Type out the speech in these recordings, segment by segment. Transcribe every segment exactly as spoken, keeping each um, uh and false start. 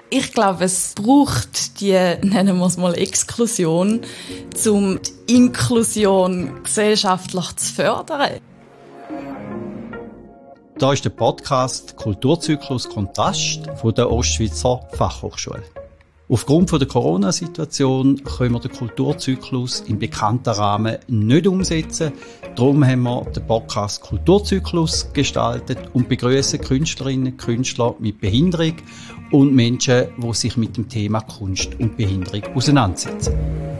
Ich glaube, es braucht die, nennen wir es mal, Exklusion, um die Inklusion gesellschaftlich zu fördern. Da ist der Podcast Kulturzyklus Kontrast von der Ostschweizer Fachhochschule. Aufgrund der Corona-Situation können wir den Kulturzyklus im bekannten Rahmen nicht umsetzen. Darum haben wir den Podcast Kulturzyklus gestaltet und begrüßen Künstlerinnen und Künstler mit Behinderung und Menschen, die sich mit dem Thema Kunst und Behinderung auseinandersetzen.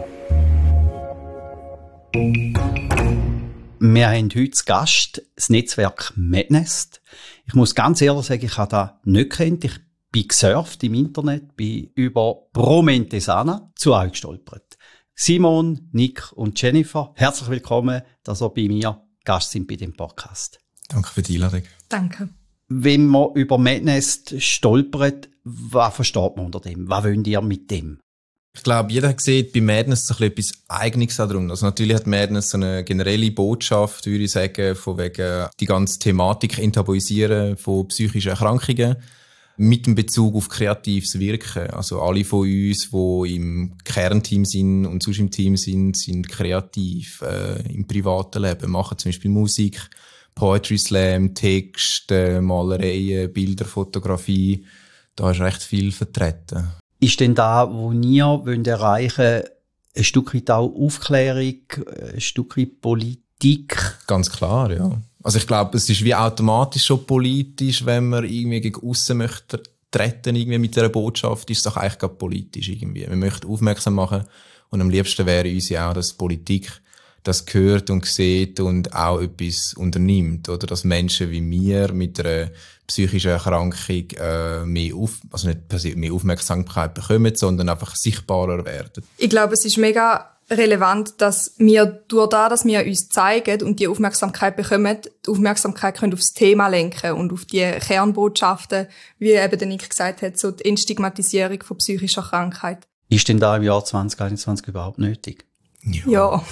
Wir haben heute zu Gast das Netzwerk Madnest. Ich muss ganz ehrlich sagen, ich habe das nicht gekannt. Ich bin gesurft im Internet, bin über Pro Mentesana zu euch gestolpert. Simon, Nick und Jennifer, herzlich willkommen, dass ihr bei mir Gast sind bei dem Podcast. Danke für die Einladung. Danke. Wenn man über Madnest stolpert, was versteht man unter dem? Was wollt ihr mit dem? Ich glaube, jeder sieht bei Madness so ein bisschen etwas Eigenes darum. Also natürlich hat Madness so eine generelle Botschaft, würde ich sagen, von wegen die ganze Thematik enttabuisieren von psychischen Erkrankungen mit dem Bezug auf kreatives Wirken. Also alle von uns, die im Kernteam sind und sonst im Team sind, sind kreativ äh, im privaten Leben, machen zum Beispiel Musik, Poetry Slam, Texte, Malereien, Bilder, Fotografie. Da ist recht viel vertreten. Ist denn da, wo ihr wollt erreichen, ein Stück weit auch Aufklärung, ein Stück weit Politik? Ganz klar, ja. Also ich glaube, es ist wie automatisch schon politisch, wenn man irgendwie gegen aussen möchte treten, irgendwie mit dieser Botschaft, ist es doch eigentlich gerade politisch irgendwie. Man möchte aufmerksam machen und am liebsten wäre uns ja auch, dass Politik das hört und sieht und auch etwas unternimmt, oder? Dass Menschen wie wir mit einer psychischen Erkrankung äh, mehr, auf, also nicht mehr Aufmerksamkeit bekommen, sondern einfach sichtbarer werden. Ich glaube, es ist mega relevant, dass wir durch das, dass wir uns zeigen und die Aufmerksamkeit bekommen, die Aufmerksamkeit können aufs Thema lenken und auf die Kernbotschaften, wie eben der Nick gesagt hat, so die Entstigmatisierung von psychischer Krankheit. Ist denn da im Jahr zwanzig einundzwanzig überhaupt nötig? Ja. Ja,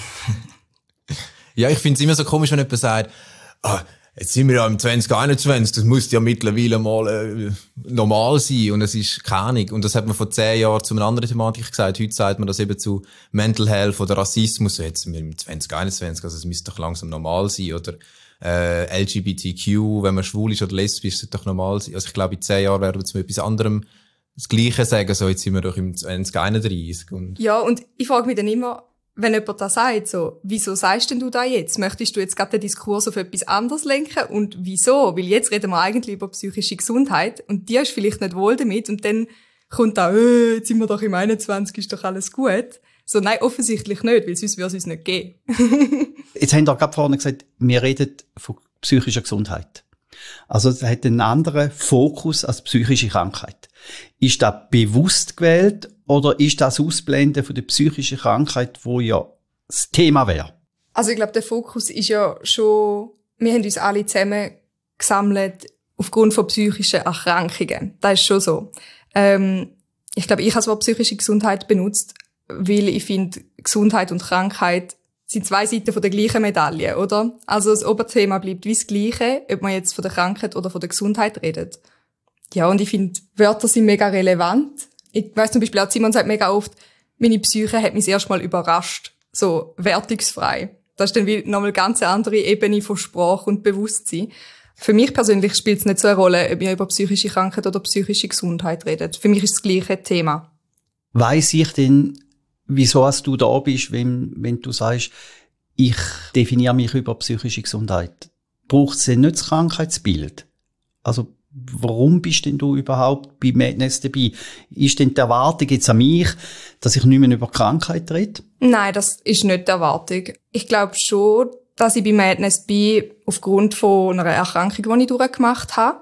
ja, ich finde es immer so komisch, wenn jemand sagt, ah, jetzt sind wir ja im zwanzig einundzwanzig, das muss ja mittlerweile mal äh, normal sein und es ist keine Ahnung. Und das hat man vor zehn Jahren zu einer anderen Thematik gesagt. Heute sagt man das eben zu Mental Health oder Rassismus. Jetzt sind wir im zwanzig einundzwanzig, also es müsste doch langsam normal sein. Oder äh, L G B T Q, wenn man schwul ist oder lesbisch, sollte doch normal sein. Also ich glaube, in zehn Jahren werden wir zu etwas anderem das Gleiche sagen. So, jetzt sind wir doch im zwanzig einunddreißig. Und ja, und ich frage mich dann immer, wenn jemand das sagt, so, wieso sagst denn du da jetzt? Möchtest du jetzt gerade den Diskurs auf etwas anderes lenken? Und wieso? Weil jetzt reden wir eigentlich über psychische Gesundheit und die ist vielleicht nicht wohl damit und dann kommt da, äh, jetzt sind wir doch im einundzwanzig, ist doch alles gut. So, nein, offensichtlich nicht, weil sonst würde es uns nicht geben. Jetzt haben wir gerade vorhin gesagt, wir reden von psychischer Gesundheit. Also es hat einen anderen Fokus als psychische Krankheit. Ist das bewusst gewählt oder ist das Ausblenden von der psychischen Krankheit, wo ja das Thema wäre? Also ich glaube, der Fokus ist ja schon, wir haben uns alle zusammen gesammelt aufgrund von psychischen Erkrankungen. Das ist schon so. Ähm, ich glaube, ich habe das Wort psychische Gesundheit benutzt, weil ich finde, Gesundheit und Krankheit sind zwei Seiten von der gleichen Medaille, oder? Also das Oberthema bleibt wie das Gleiche, ob man jetzt von der Krankheit oder von der Gesundheit redet. Ja, und ich finde, Wörter sind mega relevant. Ich weiss zum Beispiel auch, Simon sagt mega oft, meine Psyche hat mich erst mal überrascht. So, wertungsfrei. Das ist dann wie nochmal eine ganz andere Ebene von Sprache und Bewusstsein. Für mich persönlich spielt es nicht so eine Rolle, ob wir über psychische Krankheit oder psychische Gesundheit redet. Für mich ist das gleiche Thema. Weiss ich denn, wieso als du da bist, wenn, wenn du sagst, ich definiere mich über psychische Gesundheit? Braucht es denn nicht das Krankheitsbild? Also, warum bist denn du überhaupt bei Madness dabei? Ist denn die Erwartung jetzt an mich, dass ich nicht mehr über Krankheit rede? Nein, das ist nicht die Erwartung. Ich glaube schon, dass ich bei Madness bin, aufgrund von einer Erkrankung, die ich durchgemacht habe.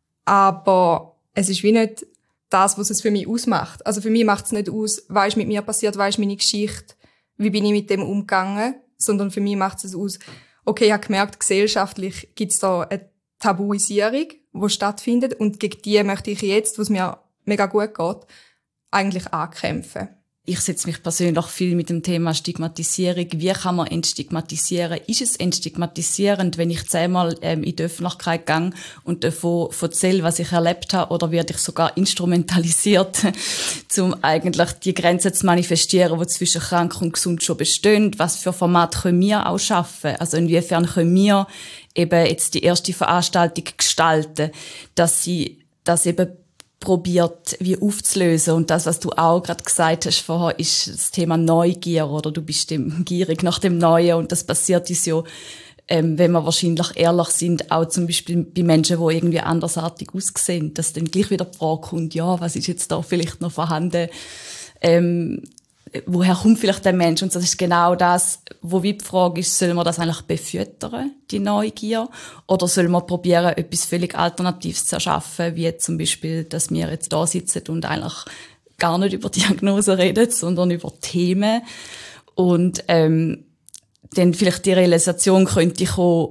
Aber es ist wie nicht das, was es für mich ausmacht. Also für mich macht es nicht aus, was ist mit mir passiert, was ist meine Geschichte, wie bin ich mit dem umgegangen, sondern für mich macht es aus, okay, ich habe gemerkt, gesellschaftlich gibt es da eine Tabuisierung, die stattfindet und gegen die möchte ich jetzt, was mir mega gut geht, eigentlich ankämpfen. Ich setze mich persönlich viel mit dem Thema Stigmatisierung. Wie kann man entstigmatisieren? Ist es entstigmatisierend, wenn ich zehnmal ähm, in die Öffentlichkeit gehe und davon erzähle, was ich erlebt habe, oder werde ich sogar instrumentalisiert, um eigentlich die Grenzen zu manifestieren, die zwischen krank und gesund schon bestehen? Was für Format können wir auch schaffen? Also inwiefern können wir eben jetzt die erste Veranstaltung gestalten, dass sie das eben probiert, wie aufzulösen. Und das, was du auch gerade gesagt hast vorher, ist das Thema Neugier, oder du bist dem, gierig nach dem Neuen, und das passiert uns ja, ähm, wenn wir wahrscheinlich ehrlich sind, auch zum Beispiel bei Menschen, die irgendwie andersartig aussehen, dass dann gleich wieder die Frage kommt, ja, was ist jetzt da vielleicht noch vorhanden, ähm, woher kommt vielleicht der Mensch? Und das ist genau das, wo die Frage ist, sollen wir das eigentlich befüttern, die Neugier? Oder sollen wir probieren, etwas völlig Alternatives zu erschaffen, wie zum Beispiel, dass wir jetzt da sitzen und eigentlich gar nicht über Diagnosen reden, sondern über Themen. Und ähm, dann vielleicht die Realisation könnte kommen,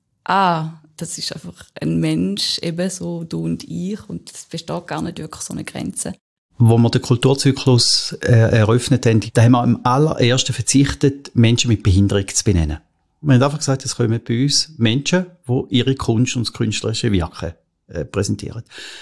ah, das ist einfach ein Mensch, eben so du und ich, und es besteht gar nicht wirklich so eine Grenze. Wo wir den Kulturzyklus äh, eröffnet haben, da haben wir am allerersten verzichtet, Menschen mit Behinderung zu benennen. Wir haben einfach gesagt, es kommen bei uns Menschen, die ihre Kunst und das künstlerische Wirken äh, präsentieren.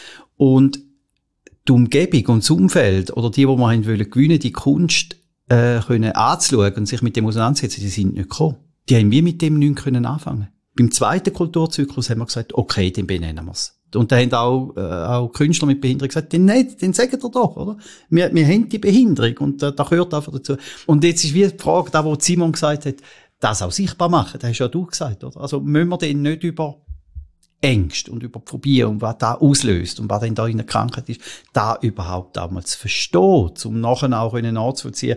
Und die Umgebung und das Umfeld, oder die, die wir haben wollen gewinnen, die Kunst äh, können anzuschauen und sich mit dem auseinandersetzen, die sind nicht gekommen. Die haben wir mit dem nichts können anfangen. Beim zweiten Kulturzyklus haben wir gesagt, okay, dann benennen wir es. Und da haben auch, äh, auch Künstler mit Behinderung gesagt, nein, den sagen ihr doch, oder? Wir, wir haben die Behinderung, und äh, da gehört einfach dazu. Und jetzt ist wie die Frage, da wo Simon gesagt hat, das auch sichtbar machen, das hast ja du gesagt, oder? Also müssen wir denn nicht über Ängste und über die Phobie und was da auslöst und was denn da in der Krankheit ist, da überhaupt auch mal zu verstehen, um nachher auch nachzuvollziehen,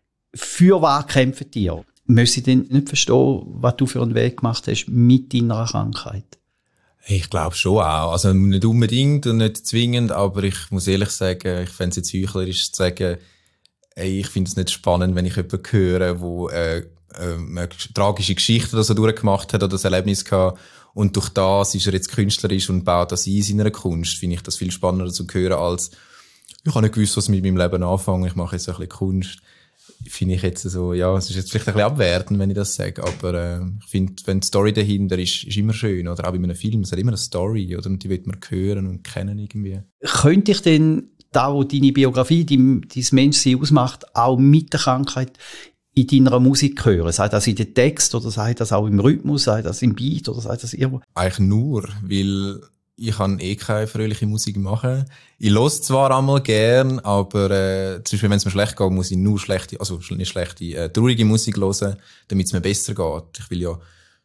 für was kämpfen die? Müssen sie denn nicht verstehen, was du für einen Weg gemacht hast mit deiner Krankheit? Ich glaube schon auch. Also nicht unbedingt und nicht zwingend, aber ich muss ehrlich sagen, ich fände es jetzt heuchlerisch zu sagen, ey, ich finde es nicht spannend, wenn ich jemanden höre, der äh, äh, eine tragische Geschichte oder so durchgemacht hat oder das Erlebnis gehabt, und durch das ist er jetzt künstlerisch und baut das ein in seiner Kunst. Finde ich das viel spannender zu hören, als ich habe nicht gewusst, was mit meinem Leben anfangen, ich mache jetzt ein bisschen Kunst. Finde ich jetzt so, ja, es ist jetzt vielleicht ein bisschen abwertend, wenn ich das sage, aber äh, ich finde, wenn die Story dahinter ist, ist immer schön, oder auch bei einem Film, es hat immer eine Story, oder, und die will man hören und kennen irgendwie. Könnte ich denn da, wo deine Biografie, dein, dein Menschsein ausmacht, auch mit der Krankheit in deiner Musik hören? Sei das in den Text, oder sei das auch im Rhythmus, sei das im Beat, oder sei das irgendwo? Eigentlich nur, weil ich kann eh keine fröhliche Musik machen. Ich höre zwar einmal gern, aber äh, zum Beispiel, wenn es mir schlecht geht, muss ich nur schlechte, also nicht schlechte, äh, traurige Musik hören, damit es mir besser geht. Ich will ja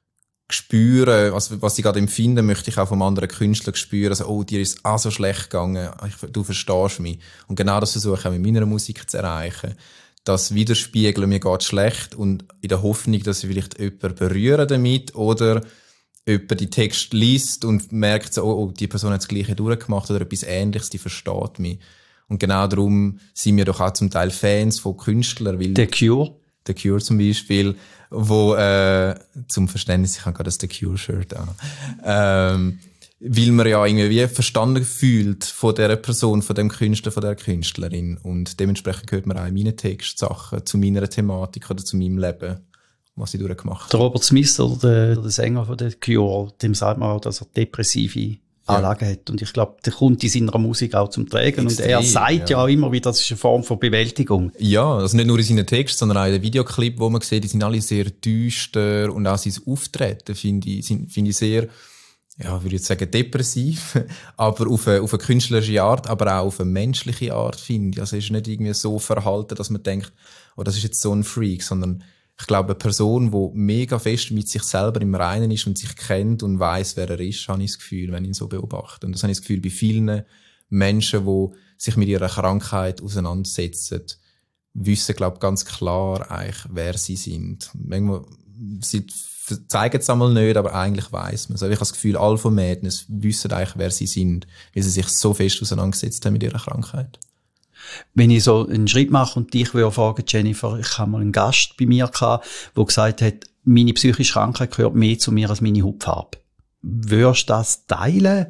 spüren, also was ich gerade empfinde, möchte ich auch vom anderen Künstler spüren. Also, oh, dir ist auch so schlecht gegangen, ich, du verstehst mich. Und genau das versuche ich auch mit meiner Musik zu erreichen. Das Widerspiegeln, mir geht schlecht, und in der Hoffnung, dass ich vielleicht jemanden berühren damit, oder jemand die Text liest und merkt so, oh, oh, die Person hat das Gleiche durchgemacht oder etwas Ähnliches, die versteht mich. Und genau darum sind wir doch auch zum Teil Fans von Künstlern. Weil The Cure? The Cure zum Beispiel, wo, äh, zum Verständnis, ich habe gerade das The Cure-Shirt an, ähm, weil man ja irgendwie wie verstanden fühlt von dieser Person, von dem Künstler, von der Künstlerin. Und dementsprechend hört man auch in meinen Textsachen zu meiner Thematik oder zu meinem Leben, was ich durchgemacht habe. Der Robert Smith, oder der, der Sänger von der Cure, dem sagt man auch, dass er depressive Anlagen ja. hat. Und ich glaube, der kommt in seiner Musik auch zum Tragen. Extrem, und er sagt ja. ja immer wieder, das ist eine Form von Bewältigung. Ja, also nicht nur in seinen Texten, sondern auch in den Videoclip, wo man sieht, die sind alle sehr düster, und auch sein Auftreten finde ich, finde ich sehr, ja, würde ich jetzt sagen, depressiv, aber auf eine, auf eine künstlerische Art, aber auch auf eine menschliche Art, finde ich. Also es ist nicht irgendwie so verhalten, dass man denkt, oh, das ist jetzt so ein Freak, sondern ich glaube, eine Person, die mega fest mit sich selber im Reinen ist und sich kennt und weiss, wer er ist, habe ich das Gefühl, wenn ich ihn so beobachte. Und das habe ich das Gefühl bei vielen Menschen, die sich mit ihrer Krankheit auseinandersetzen, wissen, glaube ich, ganz klar eigentlich, wer sie sind. Manchmal, sie zeigen es einmal nicht, aber eigentlich weiss man es. Also ich habe das Gefühl, alle von Madness wissen eigentlich, wer sie sind, weil sie sich so fest auseinandergesetzt haben mit ihrer Krankheit. Wenn ich so einen Schritt mache und dich würde fragen, Jennifer, ich habe mal einen Gast bei mir gehabt, der gesagt hat, meine psychische Krankheit gehört mehr zu mir als meine Hautfarbe. Würdest du das teilen?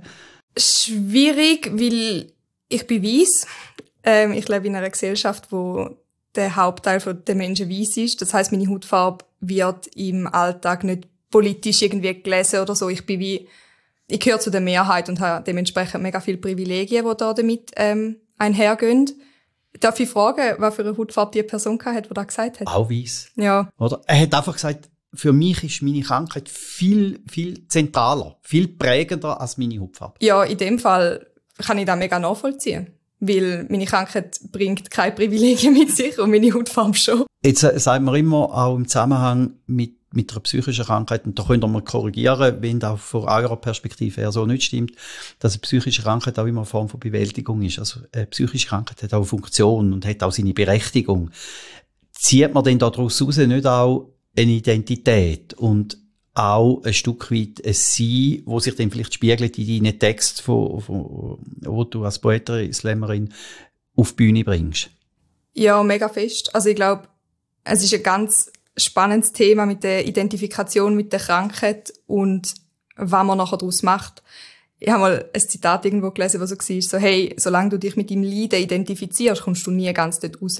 Schwierig, weil ich bin weiss. Ähm, ich lebe in einer Gesellschaft, wo der Hauptteil der Menschen weiss ist. Das heisst, meine Hautfarbe wird im Alltag nicht politisch irgendwie gelesen oder so. Ich bin wie, ich gehöre zu der Mehrheit und habe dementsprechend mega viele Privilegien, die da damit ähm, einhergehen. Darf ich fragen, was für eine Hautfarbe die Person hatte, die das gesagt hat? Auch weiss. Ja. Oder? Er hat einfach gesagt, für mich ist meine Krankheit viel, viel zentraler, viel prägender als meine Hautfarbe. Ja, in dem Fall kann ich das mega nachvollziehen. Weil meine Krankheit bringt keine Privilegien mit sich und meine Hautfarbe schon. Jetzt äh, sagt man immer auch im Zusammenhang mit, mit einer psychischen Krankheit, und da könnt ihr mal korrigieren, wenn das von eurer Perspektive her so nicht stimmt, dass eine psychische Krankheit auch immer eine Form von Bewältigung ist. Also eine psychische Krankheit hat auch eine Funktion und hat auch seine Berechtigung. Zieht man denn daraus raus nicht auch eine Identität und auch ein Stück weit ein Sein, wo sich dann vielleicht spiegelt in deinen Text, von, von, wo du als Poetin, Slammerin auf die Bühne bringst? Ja, mega fest. Also ich glaube, es ist ein ganz spannendes Thema mit der Identifikation mit der Krankheit und was man nachher daraus macht. Ich habe mal ein Zitat irgendwo gelesen, wo so war, so, hey, solange du dich mit deinem Leiden identifizierst, kommst du nie ganz dort raus.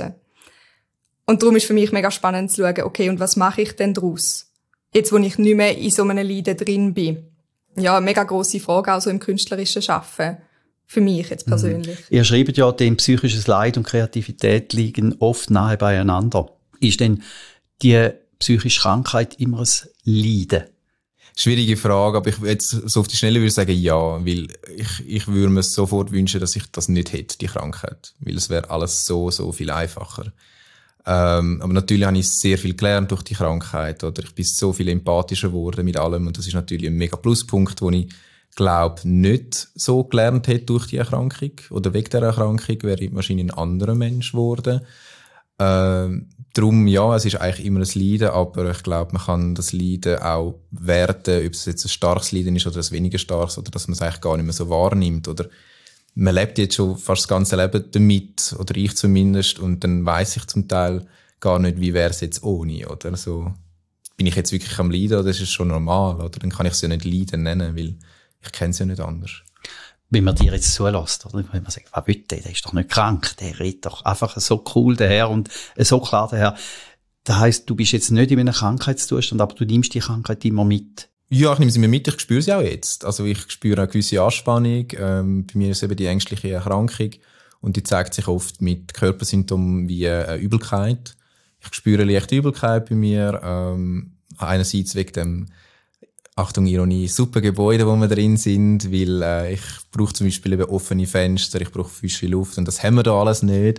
Und darum ist für mich mega spannend zu schauen, okay, und was mache ich denn daraus? Jetzt, wo ich nicht mehr in so einem Leiden drin bin. Ja, eine mega grosse Frage, auch so im künstlerischen Schaffen. Für mich jetzt persönlich. Mhm. Ihr schreibt ja, dem psychisches Leid und Kreativität liegen oft nahe beieinander. Ist denn die psychische Krankheit immer ein Leiden? Schwierige Frage, aber ich jetzt so auf die Schnelle würde sagen, ja, weil ich, ich würde mir sofort wünschen, dass ich das nicht hätte, die Krankheit. Weil es wäre alles so, so viel einfacher. Ähm, aber natürlich habe ich sehr viel gelernt durch die Krankheit, oder ich bin so viel empathischer geworden mit allem und das ist natürlich ein mega Pluspunkt, den ich glaube nicht so gelernt hätte durch die Erkrankung oder wegen der Erkrankung wäre ich wahrscheinlich ein anderer Mensch geworden. Ähm, darum, ja, es ist eigentlich immer ein Leiden, aber ich glaube, man kann das Leiden auch werten, ob es jetzt ein starkes Leiden ist oder ein weniger starkes oder dass man es eigentlich gar nicht mehr so wahrnimmt oder man lebt jetzt schon fast das ganze Leben damit, oder ich zumindest, und dann weiss ich zum Teil gar nicht, wie wäre es jetzt ohne, oder so. Bin ich jetzt wirklich am Leiden, oder ist es schon normal, oder? Dann kann ich es ja nicht Leiden nennen, weil ich kenne es ja nicht anders. Wenn man dir jetzt zulässt, oder? Wenn man sagt, was will der? Der ist doch nicht krank, der redet doch einfach so cool daher und so klar daher. Das heisst, du bist jetzt nicht in einem Krankheitszustand, aber du nimmst die Krankheit immer mit. Ja, ich nehme sie mir mit, ich spüre sie auch jetzt. Also ich spüre eine gewisse Anspannung. Ähm, bei mir ist es eben die ängstliche Erkrankung und die zeigt sich oft mit Körpersymptomen wie äh, Übelkeit. Ich spüre leichte Übelkeit bei mir. Ähm, einerseits wegen dem, Achtung, Ironie, super Gebäude, wo wir drin sind, weil äh, ich brauche zum Beispiel eben offene Fenster, ich brauche frische Luft und das haben wir da alles nicht.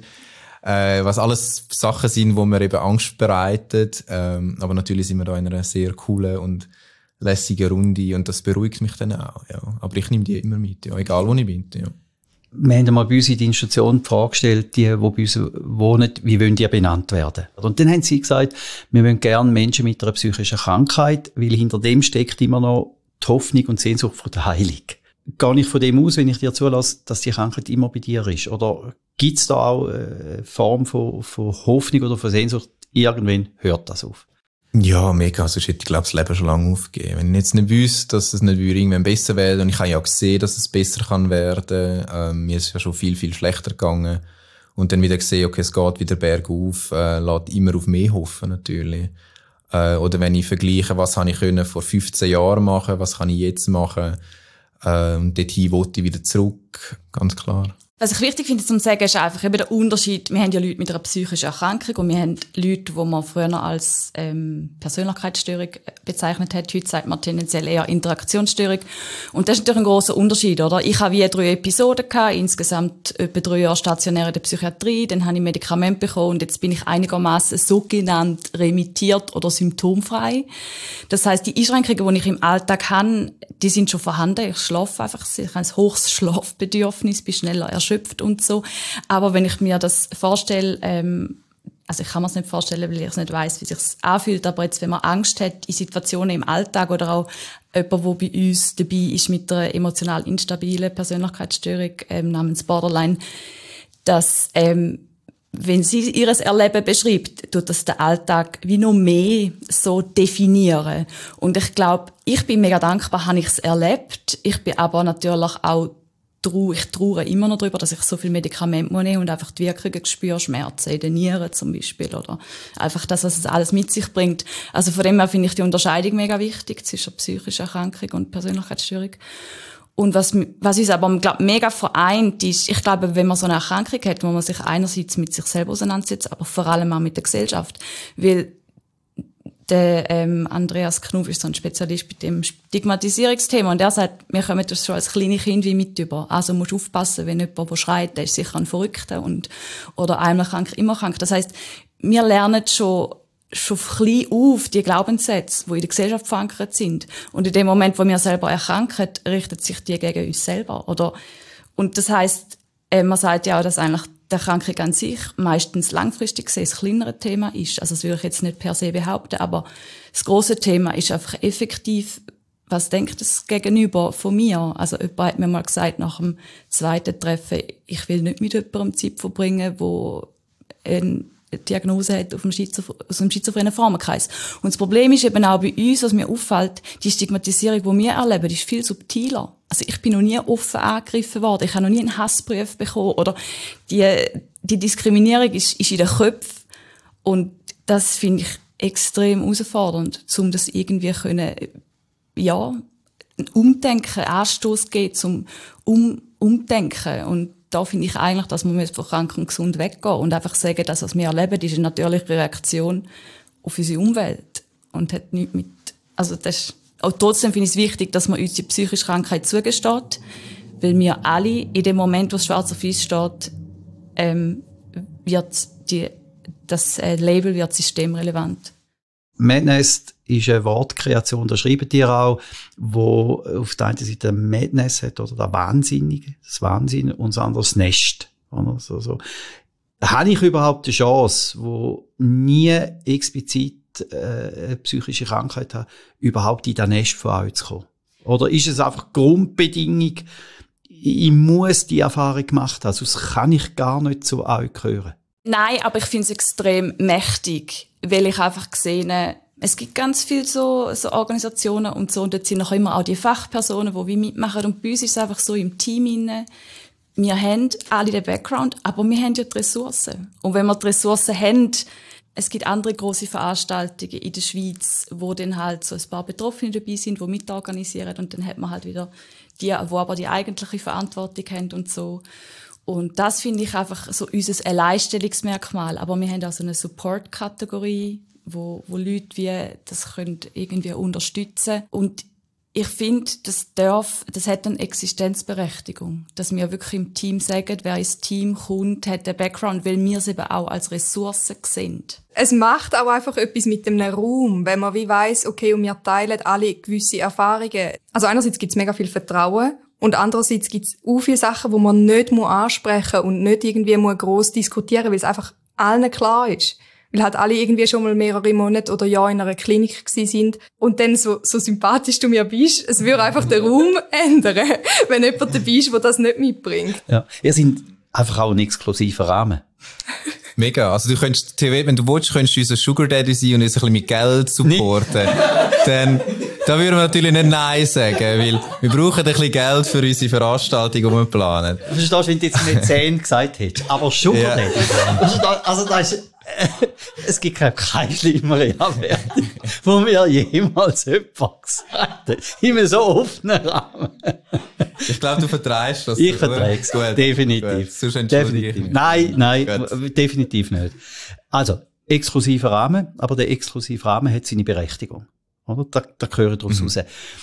Äh, was alles Sachen sind, wo mir eben Angst bereitet. Ähm, aber natürlich sind wir da in einer sehr coolen und lässige Runde und das beruhigt mich dann auch, ja. Aber ich nehme die immer mit, ja, egal wo ich bin, ja. Wir haben einmal bei uns in der Institution die Frage gestellt, die, die bei uns wohnen, wie wollen die benannt werden? Und dann haben sie gesagt, wir wollen gerne Menschen mit einer psychischen Krankheit, weil hinter dem steckt immer noch die Hoffnung und Sehnsucht von der Heilung. Gehe ich von dem aus, wenn ich dir zulasse, dass die Krankheit immer bei dir ist? Oder gibt es da auch eine Form von, von Hoffnung oder von Sehnsucht? Irgendwann hört das auf. Ja, mega. Sonst hätte ich, glaube ich, das Leben schon lange aufgegeben. Wenn ich jetzt nicht wüsste, dass es nicht irgendwann besser wird, und ich habe ja auch gesehen, dass es besser kann werden, ähm, mir ist ja schon viel, viel schlechter gegangen. Und dann wieder gesehen, okay, es geht wieder bergauf, äh, lässt immer auf mehr hoffen, natürlich. Äh, oder wenn ich vergleiche, was habe ich können vor fünfzehn Jahren machen, was kann ich jetzt machen, äh, und dorthin wollte ich wieder zurück, ganz klar. Was ich wichtig finde zu sagen, ist einfach eben der Unterschied. Wir haben ja Leute mit einer psychischen Erkrankung und wir haben Leute, die man früher als ähm, Persönlichkeitsstörung bezeichnet hat. Heute sagt man tendenziell eher Interaktionsstörung. Und das ist natürlich ein grosser Unterschied, oder? Ich habe wie drei Episoden gehabt, insgesamt etwa drei Jahre stationär in der Psychiatrie, dann habe ich Medikamente bekommen und jetzt bin ich einigermaßen sogenannt remittiert oder symptomfrei. Das heisst, die Einschränkungen, die ich im Alltag habe, die sind schon vorhanden. Ich schlafe einfach, ich habe ein hohes Schlafbedürfnis, bin schneller erschöpft und so. Aber wenn ich mir das vorstelle, ähm, also ich kann mir es nicht vorstellen, weil ich es nicht weiss, wie es sich anfühlt, aber jetzt, wenn man Angst hat in Situationen im Alltag oder auch jemand, der bei uns dabei ist mit einer emotional instabilen Persönlichkeitsstörung ähm, namens Borderline, dass ähm, wenn sie ihres Erleben beschreibt, tut das den Alltag wie noch mehr so definieren. Und ich glaube, ich bin mega dankbar, habe ich es erlebt. Ich bin aber natürlich auch trauere, ich trauere immer noch darüber, dass ich so viel Medikamente muss nehmen und einfach die Wirkungen spüre, Schmerzen in den Nieren zum Beispiel, oder einfach das, was es alles mit sich bringt. Also von dem her finde ich die Unterscheidung mega wichtig zwischen psychischer Erkrankung und Persönlichkeitsstörung. Und was, was uns aber, glaub, mega vereint ist, ich glaube, wenn man so eine Erkrankung hat, wo man sich einerseits mit sich selber auseinandersetzt, aber vor allem auch mit der Gesellschaft, weil der ähm, Andreas Knuff ist so ein Spezialist bei dem Stigmatisierungsthema und der sagt, wir kommen das schon als kleine Kind wie mit über. Also musst du aufpassen, wenn jemand, der schreit, der ist sicher ein Verrückter und, oder einmal krank, immer krank. Das heisst, wir lernen schon, schon klein auf die Glaubenssätze, die in der Gesellschaft verankert sind. Und in dem Moment, wo wir selber erkranken, richtet sich die gegen uns selber, oder? Und das heisst, äh, man sagt ja auch, dass eigentlich die Erkrankung an sich meistens langfristig gesehen das kleinere Thema ist. Also das würde ich jetzt nicht per se behaupten, aber das grosse Thema ist einfach effektiv, was denkt das Gegenüber von mir? Also jemand hat mir mal gesagt nach dem zweiten Treffen, ich will nicht mit jemandem Zeit verbringen, wo eine Diagnose hat auf dem Schizoph- aus dem schizophrenen Formenkreis. Und das Problem ist eben auch bei uns, was mir auffällt, die Stigmatisierung, die wir erleben, ist viel subtiler. Also ich bin noch nie offen angegriffen worden, ich habe noch nie einen Hassbrief bekommen, oder die, die Diskriminierung ist, ist in den Köpfen. Und das finde ich extrem herausfordernd, um das irgendwie können, ja, ein Umdenken, Anstoß geben zum um, Umdenken. Und da finde ich eigentlich, dass man von krank und gesund weggehen und einfach sagen, dass was wir erleben, ist eine natürliche Reaktion auf unsere Umwelt und hat nichts mit, also das ist, auch trotzdem finde ich es wichtig, dass man uns die psychische Krankheit zugesteht, weil wir alle in dem Moment, wo es schwarz auf weiß steht, ähm, wird die, das äh, Label wird systemrelevant. Madness ist eine Wortkreation, da schreiben die auch, wo auf der einen Seite Madness hat, oder der Wahnsinnige, das Wahnsinn, und das andere das Nest. Oder? So, so. Habe ich überhaupt eine Chance, wo nie explizit äh, eine psychische Krankheit hat, überhaupt in das Nest von euch zu kommen? Oder ist es einfach Grundbedingung, ich muss die Erfahrung gemacht haben, sonst kann ich gar nicht zu euch gehören? Nein, aber ich finde es extrem mächtig, weil ich einfach gesehen, es gibt ganz viele so, so Organisationen und so, und dort sind noch immer auch die Fachpersonen, die wie mitmachen, und bei uns ist es einfach so im Team inne. Wir haben alle den Background, aber wir haben ja die Ressourcen. Und wenn wir die Ressourcen haben, es gibt andere grosse Veranstaltungen in der Schweiz, wo dann halt so ein paar Betroffene dabei sind, die mitorganisieren, und dann hat man halt wieder die, die aber die eigentliche Verantwortung haben und so. Und das finde ich einfach so unser Alleinstellungsmerkmal. Aber wir haben auch so eine Support-Kategorie, wo, wo Leute wie das können irgendwie unterstützen. Und ich finde, das darf, das hat eine Existenzberechtigung. Dass wir wirklich im Team sagen, wer ins Team kommt, hat den Background, weil wir es eben auch als Ressourcen sehen. Es macht auch einfach etwas mit dem Raum, wenn man wie weiss, okay, und wir teilen alle gewisse Erfahrungen. Also einerseits gibt es mega viel Vertrauen. Und andererseits gibt es auch viele Sachen, die man nicht ansprechen muss und nicht irgendwie gross diskutieren muss, weil es einfach allen klar ist. Weil halt alle irgendwie schon mal mehrere Monate oder Jahre in einer Klinik gewesen sind. Und dann, so, so sympathisch du mir bist, es würde einfach den Raum ändern, wenn jemand dabei ist, der das nicht mitbringt. Ja, ihr seid einfach auch ein exklusiver Rahmen. Mega. Also du könntest, wenn du willst, könntest du unser Sugar Daddy sein und uns ein bisschen mit Geld supporten. Dann, da würden wir natürlich nicht Nein sagen, weil wir brauchen ein bisschen Geld für unsere Veranstaltung, die wir planen. Verstehst du, wenn du jetzt nicht zehn gesagt hättest, aber Sugar Daddy. Ja. Also das ist, äh, es gibt keine, keine schlimmere Anwendung, wo mir jemals jemand gesagt hat. In einem so offenen Rahmen. Ich glaube, du vertreibst das. Ich vertreibe es. Definitiv. Gut. Definitiv. Nein, nein, Gut. definitiv nicht. Also, exklusiver Rahmen, aber der exklusive Rahmen hat seine Berechtigung. Oder? Da, da gehören daraus mhm. raus.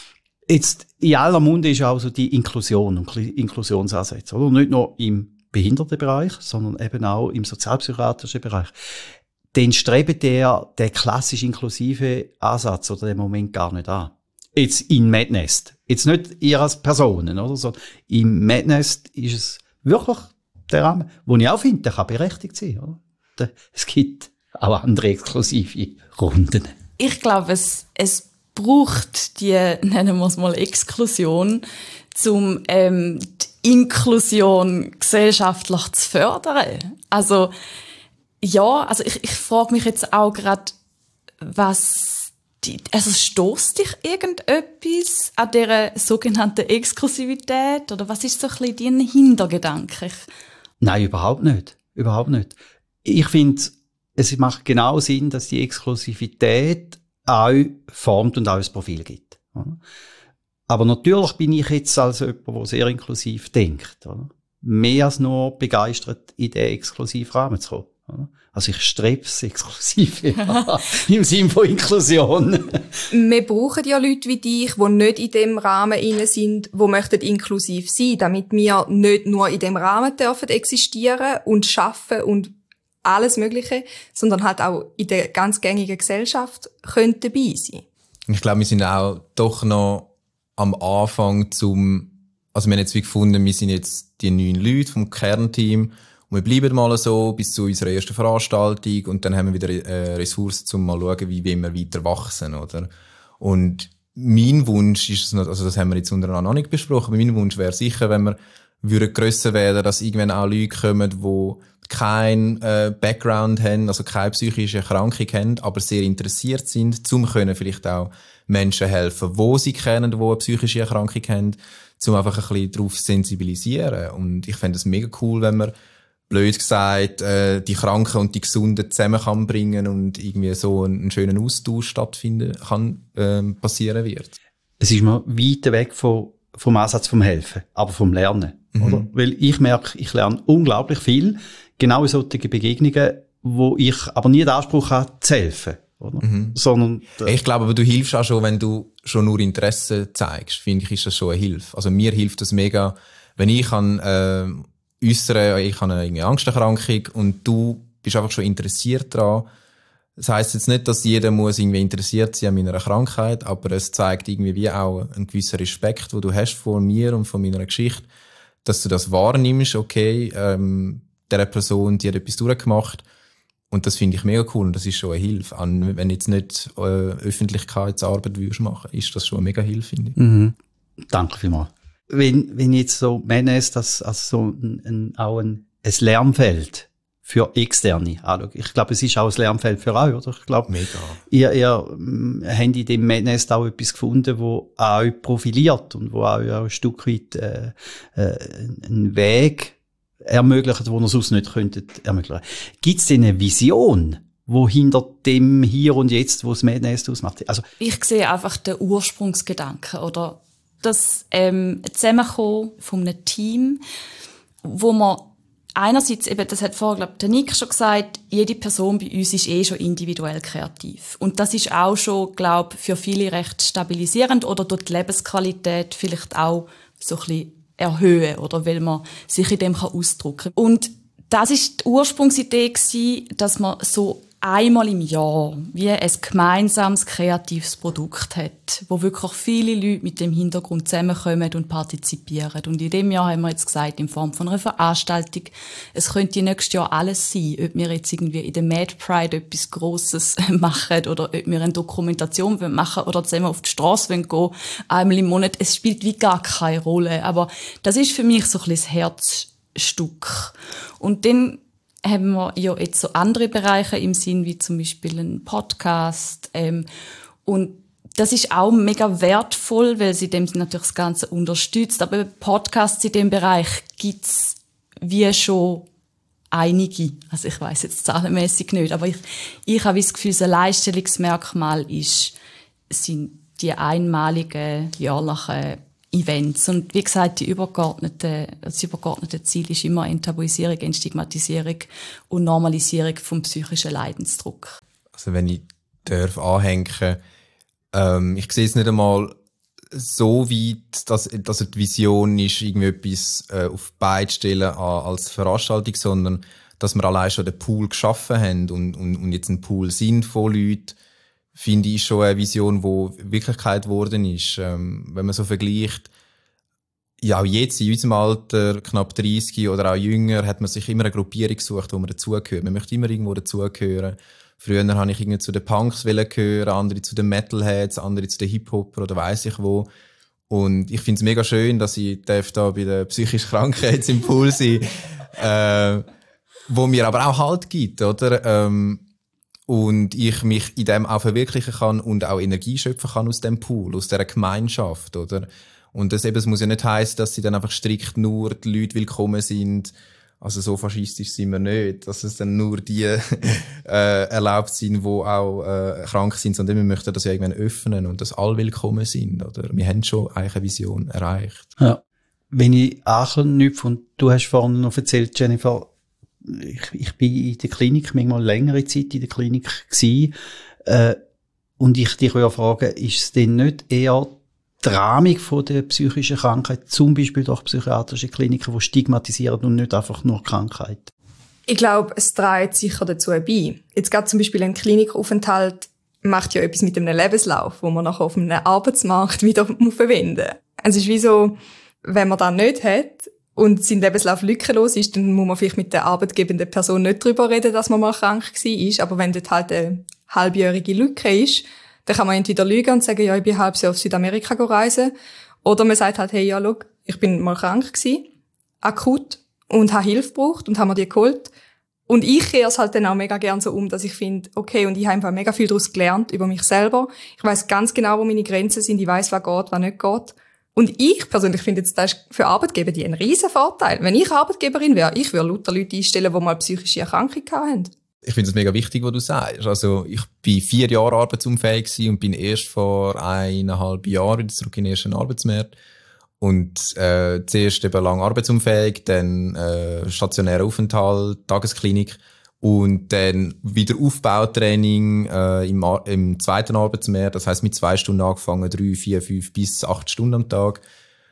Jetzt, in aller Munde ist auch so die Inklusion und Inklusionsansätze, oder? Nicht nur im Behindertenbereich, sondern eben auch im sozialpsychiatrischen Bereich. Den strebt der, der klassisch inklusive Ansatz oder den Moment gar nicht an. Jetzt in Madness. Jetzt nicht ihr als Personen, oder? Sondern im Madness ist es wirklich der Rahmen, wo ich auch finde, der kann berechtigt sein, oder? Es gibt auch andere exklusive Runden. Ich glaube, es, es braucht die, nennen wir es mal, Exklusion, um ähm, die Inklusion gesellschaftlich zu fördern. Also, ja, also ich, ich frage mich jetzt auch gerade, was die, also stösst dich irgendetwas an dieser sogenannten Exklusivität? Oder was ist so ein bisschen dein Hintergedanke? Nein, überhaupt nicht. Überhaupt nicht. Ich finde, es macht genau Sinn, dass die Exklusivität auch formt und auch ein Profil gibt. Aber natürlich bin ich jetzt als jemand, der sehr inklusiv denkt. Mehr als nur begeistert, in den exklusiven Rahmen zu kommen. Also ich strebe es exklusiv im Sinne von Inklusion. Wir brauchen ja Leute wie dich, die nicht in dem Rahmen inne sind, die möchten inklusiv sein, damit wir nicht nur in dem Rahmen dürfen existieren und schaffen und alles Mögliche, sondern halt auch in der ganz gängigen Gesellschaft können dabei sein. Ich glaube, wir sind auch doch noch am Anfang zum, also wir haben jetzt wie gefunden, wir sind jetzt die neun Leute vom Kernteam. Und wir bleiben mal so bis zu unserer ersten Veranstaltung und dann haben wir wieder äh, Ressourcen, um mal zu schauen, wie wir weiter wachsen, oder? Und mein Wunsch ist es noch, also das haben wir jetzt untereinander noch nicht besprochen, aber mein Wunsch wäre sicher, wenn wir würden grösser werden, dass irgendwann auch Leute kommen, die keinen äh, Background haben, also keine psychische Erkrankung haben, aber sehr interessiert sind, zum können vielleicht auch Menschen helfen, wo sie kennen, die eine psychische Erkrankung haben, zum einfach ein bisschen darauf sensibilisieren. Und ich fände es mega cool, wenn man blöd gesagt, äh, die Kranken und die Gesunden zusammen kann bringen und irgendwie so einen, einen schönen Austausch stattfinden kann, ähm, passieren wird. Es ist mir weit weg vom, vom Ansatz vom Helfen, aber vom Lernen, mhm. oder? Weil ich merke, ich lerne unglaublich viel, genau in solchen Begegnungen, wo ich aber nie den Anspruch habe, zu helfen, oder? Mhm. Sondern, äh, ich glaube, aber du hilfst auch schon, wenn du schon nur Interesse zeigst, finde ich, ist das schon eine Hilfe. Also mir hilft das mega, wenn ich an, äh, äußere, ich habe eine Angsterkrankung und du bist einfach schon interessiert daran. Das heisst jetzt nicht, dass jeder muss irgendwie interessiert sein an meiner Krankheit, aber es zeigt irgendwie wie auch einen gewissen Respekt, den du hast vor mir und von meiner Geschichte, dass du das wahrnimmst, okay, ähm, dieser Person, die hat etwas durchgemacht und das finde ich mega cool und das ist schon eine Hilfe. An, wenn jetzt nicht äh, Öffentlichkeitsarbeit würdest machen, ist das schon eine mega Hilfe, finde ich. Mhm. Danke vielmals. Wenn, wenn jetzt so meine es, dass also so ein, ein, auch ein, ein Lernfeld für Externe anschaue. Ich glaube, es ist auch ein Lernfeld für euch, oder? Ich glaube, mega. Ihr, ihr habt in dem Madness auch etwas gefunden, wo euch profiliert und wo euch auch ein Stück weit äh, äh, einen Weg ermöglicht, den ihr sonst nicht könntet ermöglichen. Gibt es denn eine Vision, wo hinter dem Hier und Jetzt, wo das Madness ausmacht? Also ich sehe einfach den Ursprungsgedanken oder das ähm, Zusammenkommen von einem Team, wo man einerseits eben, das hat vorher, glaube ich, der Nick schon gesagt, jede Person bei uns ist eh schon individuell kreativ. Und das ist auch schon, glaube ich, für viele recht stabilisierend oder dort die Lebensqualität vielleicht auch so ein bisschen erhöhen oder weil man sich in dem ausdrücken kann. Und das ist die Ursprungsidee gewesen, dass man so einmal im Jahr wie ein gemeinsames kreatives Produkt hat, wo wirklich viele Leute mit dem Hintergrund zusammenkommen und partizipieren. Und in dem Jahr haben wir jetzt gesagt, in Form von einer Veranstaltung, es könnte nächstes Jahr alles sein, ob wir jetzt irgendwie in der Mad Pride etwas Grosses machen oder ob wir eine Dokumentation machen oder zusammen auf die Straße gehen, einmal im Monat. Es spielt wie gar keine Rolle. Aber das ist für mich so ein bisschen das Herzstück. Und dann haben wir ja jetzt so andere Bereiche im Sinn, wie zum Beispiel ein Podcast. Ähm, und das ist auch mega wertvoll, weil sie dem natürlich das Ganze unterstützt. Aber Podcasts in dem Bereich gibt's wie schon einige. Also ich weiss jetzt zahlenmässig nicht, aber ich, ich habe das Gefühl, ein Alleinstellungsmerkmal ist, sind die einmaligen jährlichen Events. Und wie gesagt, die übergeordnete, das übergeordnete Ziel ist immer Enttabuisierung, Entstigmatisierung und Normalisierung vom psychischen Leidensdruck. Also wenn ich darf anhängen, ähm, ich sehe es nicht einmal so weit, dass, dass die Vision ist, irgendwie etwas äh, auf beide stellen als Veranstaltung, sondern dass wir allein schon den Pool geschaffen haben und, und, und jetzt ein Pool sind von Leuten, finde ich schon eine Vision, die Wirklichkeit geworden ist. Ähm, wenn man so vergleicht, ja, auch jetzt in unserem Alter, knapp dreissig oder auch jünger, hat man sich immer eine Gruppierung gesucht, wo man dazugehört. Man möchte immer irgendwo dazugehören. Früher habe ich irgendwie zu den Punks gehören, andere zu den Metalheads, andere zu den Hip-Hopper oder weiss ich wo. Und ich finde es mega schön, dass ich darf da bei den psychisch Kranken jetzt im Pool sein, äh, wo mir aber auch Halt gibt, oder? Ähm, und ich mich in dem auch verwirklichen kann und auch Energie schöpfen kann aus dem Pool, aus dieser Gemeinschaft, oder? Und das eben, es muss ja nicht heissen, dass sie dann einfach strikt nur die Leute willkommen sind. Also so faschistisch sind wir nicht, dass es dann nur die äh, erlaubt sind, die auch äh, krank sind, sondern wir möchten das ja irgendwann öffnen und dass alle willkommen sind, oder? Wir haben schon eigentlich eine Vision erreicht. Ja. Wenn ich anknüpfe, und du hast vorhin noch erzählt, Jennifer, ich, ich bin in der Klinik, manchmal längere Zeit in der Klinik gewesen, äh, und ich dich ja fragen, ist es denn nicht eher die Rahmung von der psychischen Krankheit, zum Beispiel durch psychiatrische Kliniken, die stigmatisieren und nicht einfach nur Krankheit? Ich glaube, es trägt sicher dazu bei. Jetzt gerade zum Beispiel ein Klinikaufenthalt macht ja etwas mit einem Lebenslauf, wo man nachher auf einem Arbeitsmarkt wieder verwenden muss. Es ist wie so, wenn man das nicht hat und sein Lebenslauf lückenlos ist, dann muss man vielleicht mit der arbeitgebenden Person nicht darüber reden, dass man mal krank war. Aber wenn dort halt eine halbjährige Lücke ist, dann kann man entweder lügen und sagen, ja, ich bin halb Jahr auf Südamerika reisen. Oder man sagt halt, hey, ja, schau, ich bin mal krank gewesen, akut, und habe Hilfe gebraucht und habe mir die geholt. Und ich kehre es halt dann auch mega gern so um, dass ich finde, okay, und ich habe einfach mega viel daraus gelernt über mich selber. Ich weiss ganz genau, wo meine Grenzen sind. Ich weiss, was geht, was nicht geht. Und ich persönlich finde jetzt, das ist für Arbeitgeber die ein riesen Vorteil. Wenn ich Arbeitgeberin wäre, ich würde lauter Leute einstellen, die mal psychische Erkrankungen hatten. Ich finde es mega wichtig, was du sagst. Also, ich bin vier Jahre arbeitsunfähig gewesen und bin erst vor eineinhalb Jahren wieder zurück in den ersten Arbeitsmarkt. Und, äh, zuerst eben lang arbeitsunfähig, dann, äh, stationärer Aufenthalt, Tagesklinik und dann wieder Aufbautraining, äh, im, im zweiten Arbeitsmarkt. Das heisst, mit zwei Stunden angefangen, drei, vier, fünf bis acht Stunden am Tag.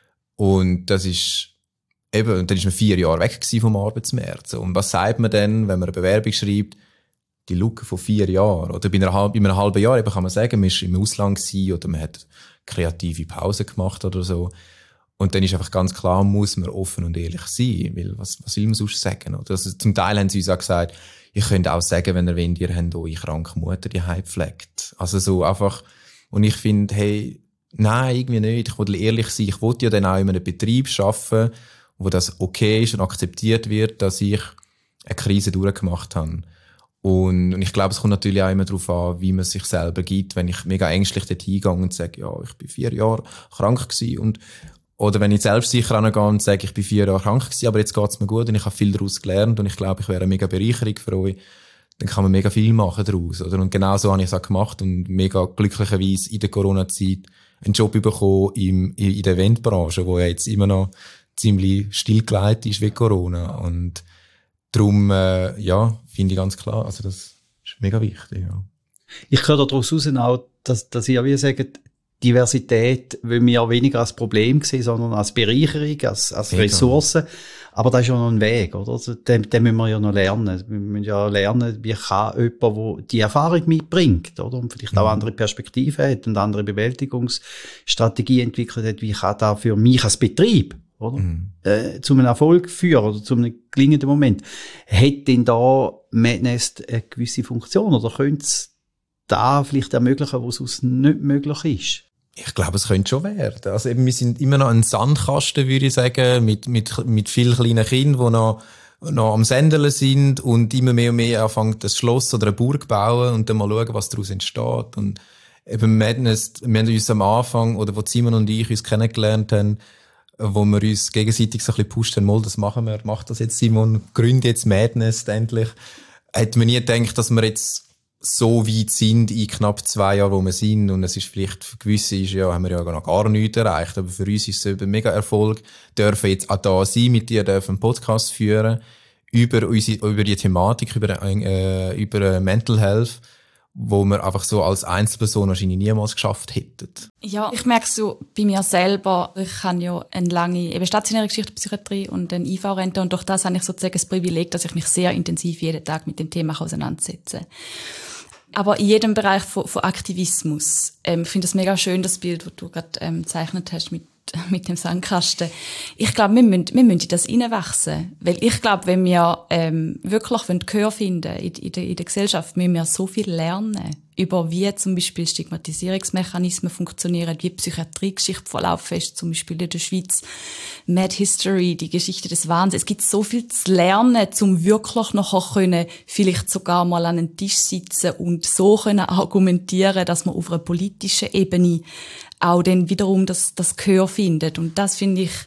Und das ist, eben, dann ist man vier Jahre weg gewesen vom Arbeitsmarkt. So. Und was sagt man denn, wenn man eine Bewerbung schreibt? Die Lücke von vier Jahren. Oder bei, einer, bei einem halben Jahr eben kann man sagen, man war im Ausland gewesen oder man hat kreative Pause gemacht oder so. Und dann ist einfach ganz klar, muss man offen und ehrlich sein. Weil was, was will man sonst sagen? Oder? Also zum Teil haben sie uns auch gesagt, ihr könnt auch sagen, wenn ihr wollt, ihr habt eure kranke Mutter, die heim pflegt. Also so einfach. Und ich finde, hey, nein, irgendwie nicht. Ich will ehrlich sein. Ich will ja dann auch in einem Betrieb arbeiten, wo das okay ist und akzeptiert wird, dass ich eine Krise durchgemacht habe. Und, und ich glaube, es kommt natürlich auch immer darauf an, wie man sich selber gibt. Wenn ich mega ängstlich dort hingehe und sage, ja, ich bin vier Jahre krank gewesen und, oder wenn ich selbstsicher angehe und sage, ich bin vier Jahre krank gewesen, aber jetzt geht's mir gut und ich habe viel daraus gelernt und ich glaube, ich wäre eine mega Bereicherung für euch, dann kann man mega viel machen daraus, oder? Und genau so habe ich es auch gemacht und mega glücklicherweise in der Corona-Zeit einen Job bekommen im, in der Eventbranche, wo ja jetzt immer noch ziemlich stillgelegt ist wie Corona. Und darum, äh, ja, finde ich ganz klar, also das ist mega wichtig, ja. Ich höre daraus raus auch, dass, dass ihr wie sagt, Diversität will wir weniger als Problem sehen, sondern als Bereicherung, als, als Ressource. Aber das ist ja noch ein Weg, oder? Also, den, den müssen wir ja noch lernen. Wir müssen ja lernen, wie kann jemand, der die Erfahrung mitbringt, oder? Und vielleicht auch andere Perspektiven hat und andere Bewältigungsstrategie entwickelt hat, wie kann das für mich als Betrieb, oder? Mhm. Äh, zu einem Erfolg führen oder zu einem gelingenden Moment. Hat denn da Madnest eine gewisse Funktion oder könnte es da vielleicht ermöglichen, wo es sonst nicht möglich ist? Ich glaube, es könnte schon werden. Also eben, wir sind immer noch ein Sandkasten, würde ich sagen, mit, mit, mit vielen kleinen Kindern, die noch, noch am Sendeln sind und immer mehr und mehr anfangen, ein Schloss oder eine Burg bauen und dann mal schauen, was daraus entsteht. Und eben Madness, wir haben uns am Anfang, oder wo Simon und ich uns kennengelernt haben, wo wir uns gegenseitig so ein bisschen gepusht haben, mal, das machen wir, mach das jetzt Simon, gründe jetzt Madness endlich. Hätte man nie gedacht, dass wir jetzt so weit sind in knapp zwei Jahren, wo wir sind. Und es ist vielleicht, für gewisse ist, ja, haben wir ja noch gar nichts erreicht. Aber für uns ist es eben ein mega Erfolg. Dürfen jetzt auch da sein, mit dir dürfen einen Podcast führen, über unsere, über die Thematik, über, äh, über Mental Health, wo wir einfach so als Einzelperson wahrscheinlich niemals geschafft hätten. Ja, ich merke so bei mir selber, ich habe ja eine lange eben stationäre Geschichte Psychiatrie und eine I V-Rente und durch das habe ich sozusagen das Privileg, dass ich mich sehr intensiv jeden Tag mit dem Thema auseinandersetze. Aber in jedem Bereich von, von Aktivismus. Ähm, ich finde es mega schön, das Bild, das du gerade ähm, gezeichnet hast mit, mit dem Sandkasten. Ich glaube, wir müssen, wir müssen in das hineinwachsen. Weil ich glaube, wenn wir ähm, wirklich Gehör finden in, in, der, in der Gesellschaft, müssen wir so viel lernen über wie zum Beispiel Stigmatisierungsmechanismen funktionieren, wie Psychiatriegeschichte verlaufen ist, zum Beispiel in der Schweiz, Mad History, die Geschichte des Wahnsinns. Es gibt so viel zu lernen, um wirklich nachher können, vielleicht sogar mal an einen Tisch sitzen und so können argumentieren, dass man auf einer politischen Ebene auch dann wiederum das, das Gehör findet. Und das finde ich,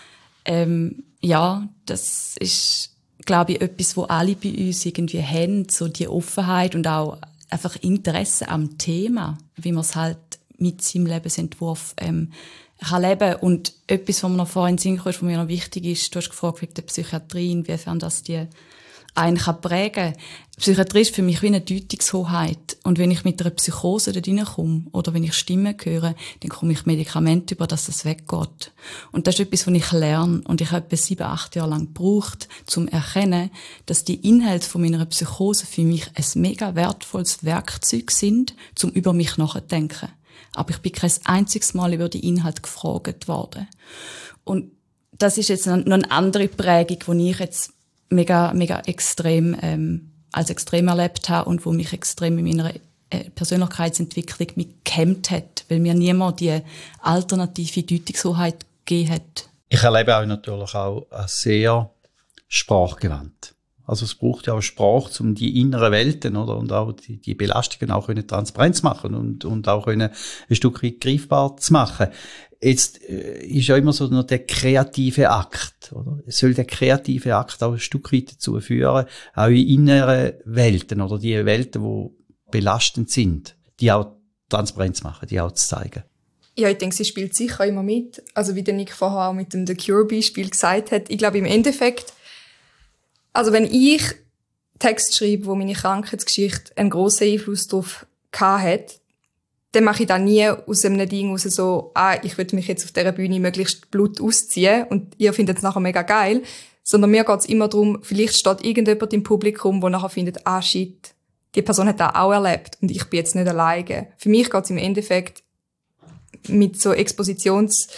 ähm, ja, das ist, glaube ich, etwas, wo alle bei uns irgendwie haben, so die Offenheit und auch einfach Interesse am Thema, wie man es halt mit seinem Lebensentwurf ähm, kann leben. Und etwas, was mir noch vorhin in den Sinn kam, was mir noch wichtig ist, du hast gefragt wegen der Psychiatrie, inwiefern das die einen kann prägen. Psychiatrie ist für mich wie eine Deutungshoheit. Und wenn ich mit einer Psychose da reinkomme oder wenn ich Stimmen höre, dann komme ich Medikamente über, dass das weggeht. Und das ist etwas, was ich lerne. Und ich habe etwa sieben, acht Jahre lang gebraucht, um zu erkennen, dass die Inhalte von meiner Psychose für mich ein mega wertvolles Werkzeug sind, um über mich nachzudenken. Aber ich bin kein einziges Mal über die Inhalte gefragt worden. Und das ist jetzt noch eine andere Prägung, die ich jetzt mega, mega extrem, ähm, als extrem erlebt habe und wo mich extrem in meiner äh, Persönlichkeitsentwicklung mich gehemmt hat, weil mir niemand die alternative Deutungshoheit gegeben hat. Ich erlebe auch natürlich auch sehr sprachgewandt. Also es braucht ja auch Sprache, um die inneren Welten, oder, und auch die, die Belastungen auch können transparent zu machen und, und auch können ein Stück weit greifbar zu machen. Jetzt äh, ist ja immer so noch der kreative Akt, oder? Es soll der kreative Akt auch ein Stück weit dazu führen, auch in inneren Welten, oder die Welten, die belastend sind, die auch transparent zu machen, die auch zu zeigen. Ja, ich denke, sie spielt sicher immer mit. Also wie der Nick vorher auch mit dem The Cure-Beispiel gesagt hat, ich glaube im Endeffekt, also wenn ich Text schreibe, wo meine Krankheitsgeschichte einen grossen Einfluss darauf hat, dann mache ich da nie aus einem Ding raus so, ah, ich würde mich jetzt auf dieser Bühne möglichst Blut ausziehen und ihr findet es nachher mega geil. Sondern mir geht es immer darum, vielleicht steht irgendjemand im Publikum, der nachher findet, ah shit, die Person hat das auch erlebt und ich bin jetzt nicht alleine. Für mich geht es im Endeffekt mit so Expositionssachen,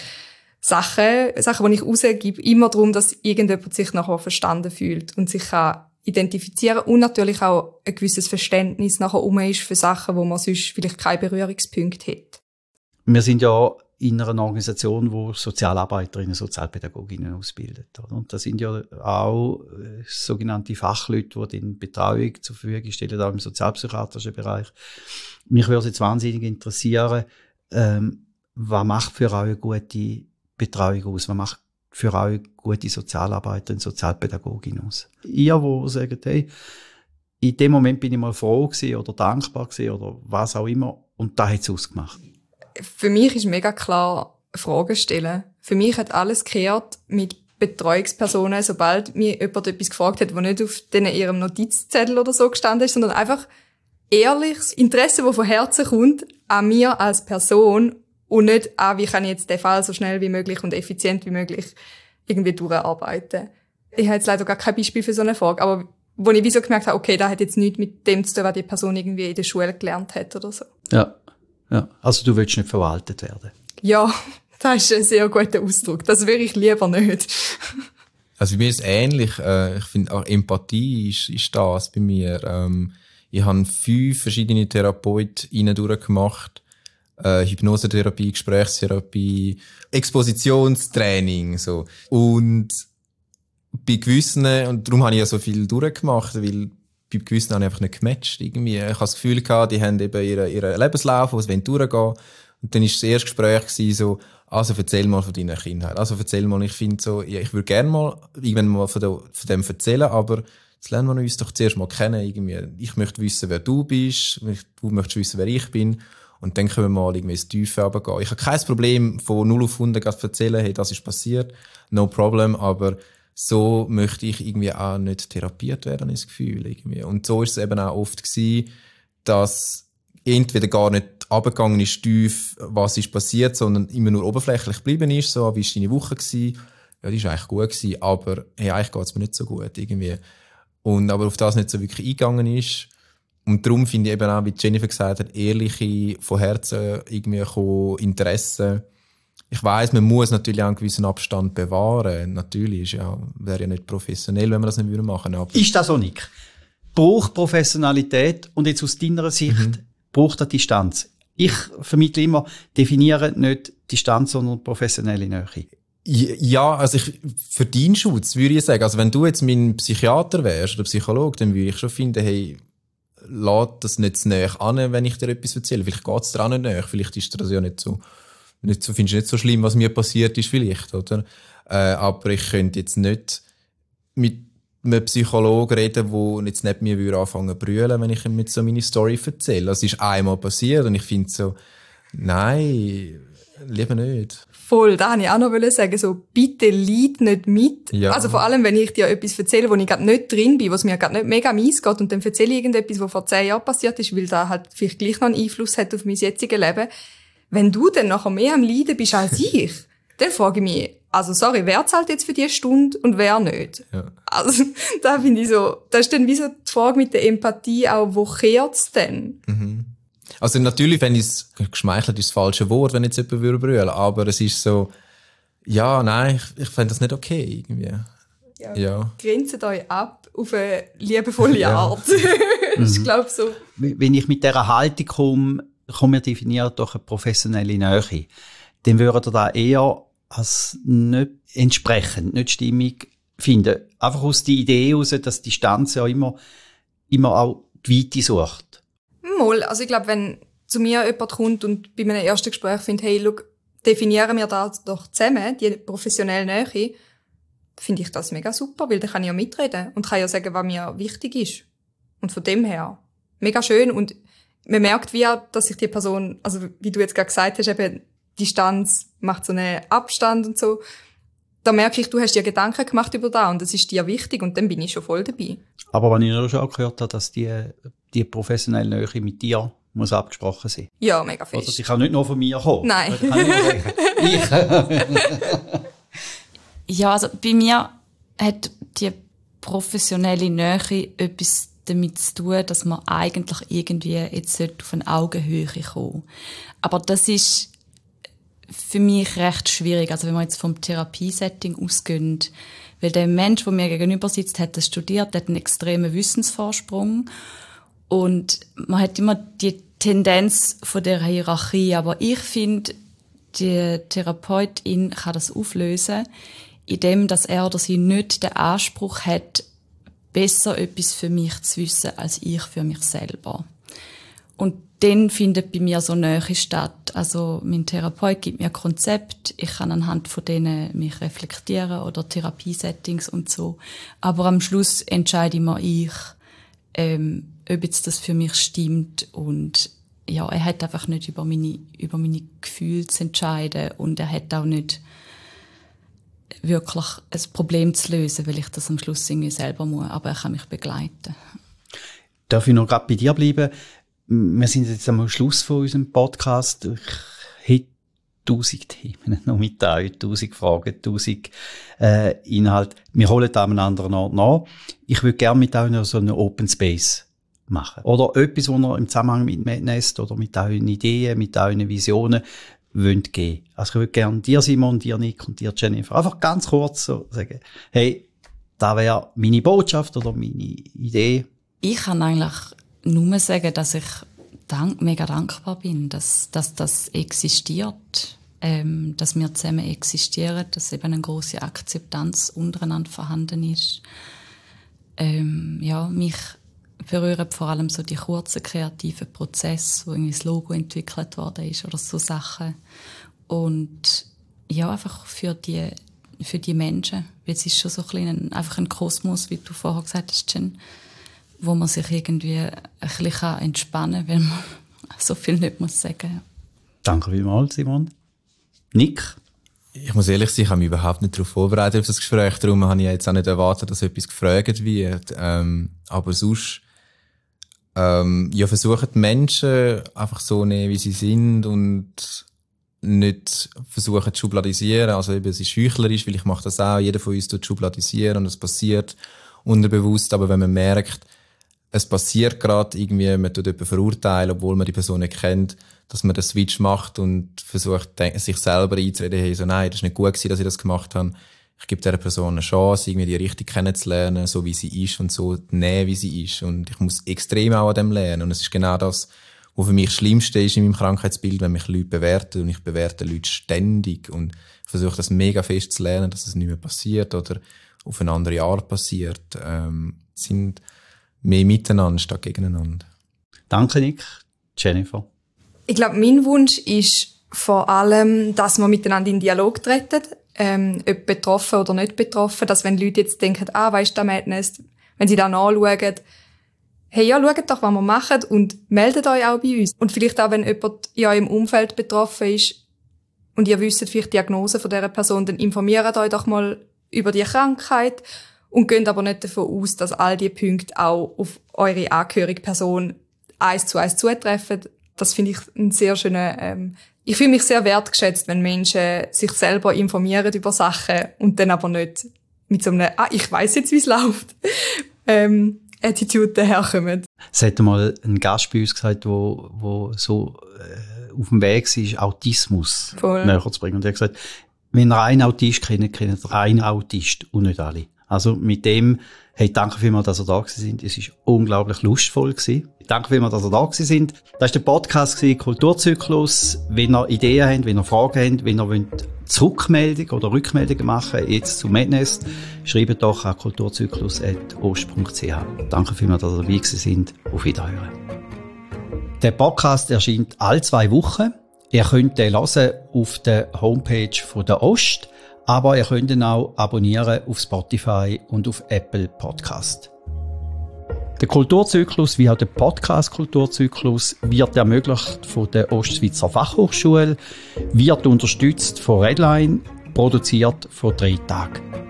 Sachen, die ich rausgebe, immer darum, dass irgendjemand sich nachher verstanden fühlt und sich kann identifizieren und natürlich auch ein gewisses Verständnis nachher um ist für Sachen, wo man sonst vielleicht keine Berührungspunkte hat. Wir sind ja in einer Organisation, wo Sozialarbeiterinnen, Sozialpädagoginnen ausbildet. Oder? Und da sind ja auch äh, sogenannte Fachleute, die die Betreuung zur Verfügung stellen, auch im sozialpsychiatrischen Bereich. Mich würde jetzt wahnsinnig interessieren, ähm, was macht für euch eine gute Betreuung aus? Was macht für euch gute Sozialarbeiterin, Sozialpädagogin aus? Ihr, wo sagt, hey, in dem Moment bin ich mal froh gewesen oder dankbar gewesen oder was auch immer und da hat es ausgemacht. Für mich ist mega klar Fragen stellen. Für mich hat alles gekehrt mit Betreuungspersonen, sobald mir jemand etwas gefragt hat, was nicht auf ihrem Notizzettel oder so gestanden ist, sondern einfach ehrliches Interesse, das von Herzen kommt, an mir als Person und nicht, ah, wie kann ich jetzt den Fall so schnell wie möglich und effizient wie möglich irgendwie durcharbeiten. Ich habe jetzt leider gar kein Beispiel für so eine Frage, aber wo ich wie so gemerkt habe, okay, das hat jetzt nichts mit dem zu tun, was die Person irgendwie in der Schule gelernt hat oder so. Ja, ja. Also du willst nicht verwaltet werden? Ja, das ist ein sehr guter Ausdruck. Das will ich lieber nicht. Also bei mir ist es ähnlich. Äh, ich finde auch Empathie ist, ist das bei mir. Ähm, ich habe fünf verschiedene Therapeutinnen durchgemacht. Äh, Hypnosetherapie, Gesprächstherapie, Expositionstraining, so. Und bei gewissen, und darum habe ich ja so viel durchgemacht, weil bei gewissen habe ich einfach nicht gematcht, irgendwie. Ich habe das Gefühl gehabt, die haben eben ihren, ihren Lebenslauf, wo sie durchgehen wollen. Und dann war das erste Gespräch gewesen, so, also erzähl mal von deiner Kindheit. Also erzähl mal, ich finde so, ja, ich würde gerne mal, irgendwann mal von, der, von dem erzählen, aber jetzt lernen wir uns doch zuerst mal kennen, irgendwie. Ich möchte wissen, wer du bist, du möchtest wissen, wer ich bin. Und dann können wir mal irgendwie ins Tiefe runtergehen. Ich habe kein Problem, von null auf hundert zu erzählen, hey, das ist passiert, no problem, aber so möchte ich irgendwie auch nicht therapiert werden, ist das Gefühl, irgendwie. Und so ist es eben auch oft gewesen, dass entweder gar nicht runtergegangen ist tief, was ist passiert, sondern immer nur oberflächlich geblieben ist, so, wie war deine Woche gewesen? Ja, die war eigentlich gut gewesen, aber hey, eigentlich geht es mir nicht so gut, irgendwie. Und aber auf das nicht so wirklich eingegangen ist. Und darum finde ich eben auch, wie Jennifer gesagt hat, ehrliche, von Herzen irgendwie kommen, Interessen. Ich weiss, man muss natürlich auch einen gewissen Abstand bewahren. Natürlich, ja, wäre ja nicht professionell, wenn wir das nicht machen würden. Ist das so, Nick? Braucht Professionalität und jetzt aus deiner Sicht, mhm. braucht eine Distanz. Ich vermittle immer, definiere nicht Distanz, sondern professionelle Nähe. Ja, also ich, für deinen Schutz würde ich sagen, also wenn du jetzt mein Psychiater wärst oder Psychologe, dann würde ich schon finden, hey, lass das nicht zu nahe an, wenn ich dir etwas erzähle. Vielleicht geht es dir auch nicht nahe, vielleicht ist das ja nicht so, nicht so, findest du nicht so schlimm, was mir passiert ist vielleicht, oder? Äh, aber ich könnte jetzt nicht mit einem Psychologen reden, der jetzt nicht mir würde anfangen zu brüllen, wenn ich ihm mit so meine Story erzähle. Das ist einmal passiert und ich finde so, nein, lieber nicht. Voll, da wollte ich auch noch sagen, so, bitte leid nicht mit. Ja. Also vor allem, wenn ich dir etwas erzähle, wo ich gerade nicht drin bin, was mir gerade nicht mega mies geht und dann erzähle ich irgendetwas, was vor zehn Jahren passiert ist, weil das halt vielleicht gleich noch einen Einfluss hat auf mein jetziges Leben. Wenn du dann nachher mehr am Leiden bist als ich, dann frage ich mich, also sorry, wer zahlt jetzt für diese Stunde und wer nicht? Ja. Also da finde ich so, da ist dann wie so die Frage mit der Empathie auch, wo kehrt's denn? Mhm. Also natürlich, wenn ich es geschmeichelt ist das falsche Wort, wenn jetzt jemand brüllen würde, aber es ist so, ja, nein, ich, ich fände das nicht okay irgendwie. Ja. Ja. Grenzt euch ab auf eine liebevolle Ja. Art. Das ist, glaube ich, so. Wenn ich mit dieser Haltung komme, komme wir definiert durch eine professionelle Nähe, dann würde da eher als nicht entsprechend, nicht stimmig finden. Einfach aus der Idee heraus, dass die Distanz ja immer, immer auch die Weite sucht. Mal, also ich glaube, wenn zu mir jemand kommt und bei meinem ersten Gespräch findet, hey, schau, definieren wir das doch zusammen, die professionelle Nähe, finde ich das mega super, weil dann kann ich ja mitreden und kann ja sagen, was mir wichtig ist. Und von dem her, mega schön und man merkt wie, dass sich die Person, also wie du jetzt gerade gesagt hast, eben Distanz macht so einen Abstand und so. Da merke ich, du hast dir Gedanken gemacht über das und das ist dir wichtig und dann bin ich schon voll dabei. Aber wenn ich schon auch gehört habe, dass die, die professionelle Nähe mit dir muss abgesprochen sein. Ja, mega fest. Oder sie kann nicht nur von mir kommen. Nein. Das kann ich nur sagen. Ich. Ja, also bei mir hat die professionelle Nähe etwas damit zu tun, dass man eigentlich irgendwie jetzt auf eine Augenhöhe kommen. Aber das ist für mich recht schwierig. Also wenn wir jetzt vom Therapiesetting ausgehen, weil der Mensch, der mir gegenüber sitzt, hat das studiert, hat einen extremen Wissensvorsprung und man hat immer die Tendenz von der Hierarchie. Aber ich finde, die Therapeutin kann das auflösen, indem dass er oder sie nicht den Anspruch hat, besser etwas für mich zu wissen als ich für mich selber. Und dann findet bei mir so Nähe statt. Also mein Therapeut gibt mir ein Konzept, ich kann anhand von denen mich reflektieren oder Therapiesettings und so. Aber am Schluss entscheide immer ich, ähm, ob jetzt das für mich stimmt. Und ja, er hat einfach nicht über meine, über meine Gefühle zu entscheiden und er hat auch nicht wirklich ein Problem zu lösen, weil ich das am Schluss irgendwie selber muss. Aber er kann mich begleiten. Darf ich noch gerade bei dir bleiben? Wir sind jetzt am Schluss von unserem Podcast. Ich hätte tausend Themen noch mit euch, tausend Fragen, tausend äh, Inhalte. Wir holen da an einem anderen Ort nach. Ich würde gerne mit euch noch so einen Open Space machen. Oder etwas, was ihr im Zusammenhang mit Madness oder mit euren Ideen, mit euren Visionen wollt geben. Also ich würde gerne dir, Simon, dir, Nick und dir, Jennifer, einfach ganz kurz so sagen, hey, da wäre meine Botschaft oder meine Idee. Ich kann eigentlich nur sagen, dass ich dank, mega dankbar bin, dass, dass das existiert, ähm, dass wir zusammen existieren, dass eben eine grosse Akzeptanz untereinander vorhanden ist. Ähm, ja, mich berühren vor allem so die kurzen kreativen Prozesse, wo irgendwie das Logo entwickelt worden ist oder so Sachen. Und ja, einfach für die, für die Menschen. Weil es ist schon so ein bisschen einfach ein Kosmos, wie du vorher gesagt hast, Jen, wo man sich irgendwie ein bisschen entspannen kann, weil man so viel nicht muss sagen. Danke vielmals, Simon. Nick? Ich muss ehrlich sein, ich habe mich überhaupt nicht darauf vorbereitet auf das Gespräch. Darum habe ich jetzt auch nicht erwartet, dass etwas gefragt wird. Ähm, aber sonst, ähm, ja, versuchen die Menschen einfach so nehmen, wie sie sind und nicht versuchen zu schubladisieren. Also eben, es ist heuchlerisch, weil ich mache das auch. Jeder von uns tut schubladisieren und es passiert unterbewusst. Aber wenn man merkt, es passiert gerade irgendwie, man tut jemanden verurteilen, obwohl man die Person nicht kennt, dass man den Switch macht und versucht, sich selber einzureden, hey, so, nein, das ist nicht gut gewesen, dass ich das gemacht habe. Ich gebe dieser Person eine Chance, irgendwie die richtig kennenzulernen, so wie sie ist und so nehmen, wie sie ist. Und ich muss extrem auch an dem lernen. Und es ist genau das, was für mich das Schlimmste ist in meinem Krankheitsbild, wenn mich Leute bewerten, und ich bewerte Leute ständig und versuche das mega fest zu lernen, dass es nicht mehr passiert oder auf eine andere Art passiert, ähm, sind mehr miteinander statt gegeneinander. Danke, Nick. Jennifer? Ich glaube, mein Wunsch ist vor allem, dass wir miteinander in Dialog treten, ähm, ob betroffen oder nicht betroffen, dass wenn Leute jetzt denken, ah, weisst du, Madness, wenn sie da nachschauen, hey, ja, schaut doch, was wir machen und meldet euch auch bei uns. Und vielleicht auch, wenn jemand in eurem Umfeld betroffen ist und ihr wisst vielleicht die Diagnose von dieser Person, dann informiert euch doch mal über die Krankheit und geht aber nicht davon aus, dass all diese Punkte auch auf eure angehörige Person eins zu eins zutreffen. Das finde ich ein sehr schöner, ähm, ich fühle mich sehr wertgeschätzt, wenn Menschen sich selber informieren über Sachen und dann aber nicht mit so einem, ah, ich weiss jetzt, wie es läuft, ähm, Attitude daherkommen. Es hat mal ein Gast bei uns gesagt, wo, wo so äh, auf dem Weg war, Autismus Voll. näher zu bringen. Und er hat gesagt, wenn ihr einen Autist kennt, kennt ihr einen Autist und nicht alle. Also mit dem, hey, danke vielmals, dass ihr da gewesen sind. Es war unglaublich lustvoll gewesen. Danke vielmals, dass ihr da gewesen sind. Das war der Podcast gewesen, Kulturzyklus. Wenn ihr Ideen habt, wenn ihr Fragen habt, wenn ihr wollt Zurückmeldung oder Rückmeldungen machen, jetzt zu Madness, schreibt doch an kulturzyklus at ost punkt c h. Danke vielmals, dass ihr dabei gewesen sind. Auf Wiederhören. Der Podcast erscheint alle zwei Wochen. Ihr könnt den hören auf der Homepage von der Ost, aber ihr könnt ihn auch abonnieren auf Spotify und auf Apple Podcast. Der Kulturzyklus wie auch der Podcast Kulturzyklus wird ermöglicht von der Ostschweizer Fachhochschule, wird unterstützt von Redline, produziert von drei Tagen.